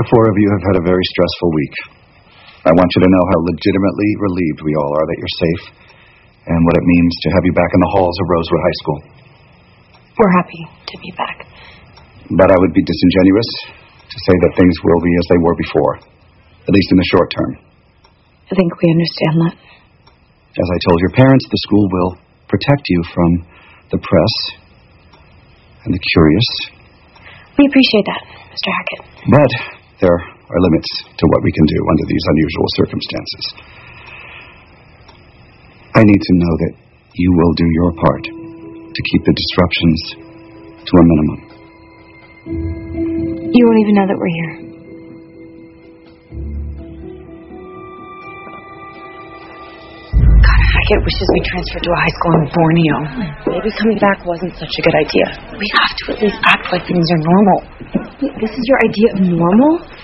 four of you have had a very stressful week. I want you to know how legitimately relieved we all are that you're safe and what it means to have you back in the halls of Rosewood High School. We're happy to be back. But I would be disingenuous to say that things will be as they were before, at least in the short term. I think we understand that. As I told your parents, the school will protect you from the press and the curious. We appreciate that, Mr. Hackett. But there are limits to what we can do under these unusual circumstances. I need to know that you will do your part to keep the disruptions to a minimum. You won't even know that we're here. God, Hackett wishes we transferred to a high school in Borneo. Maybe coming back wasn't such a good idea. We have to at least act like things are normal. Wait, this is your idea of normal?